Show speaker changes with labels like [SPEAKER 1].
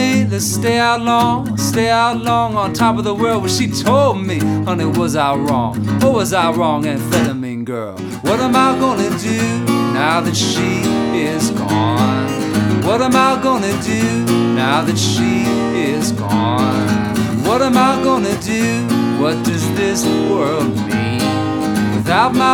[SPEAKER 1] me, let's stay out long on top of the world. Well, she told me, honey, was I wrong? Or was I wrong, amphetamine girl? What am I gonna do now that she is gone? What am I gonna do now that she is gone? What am I gonna do? What does this world mean without my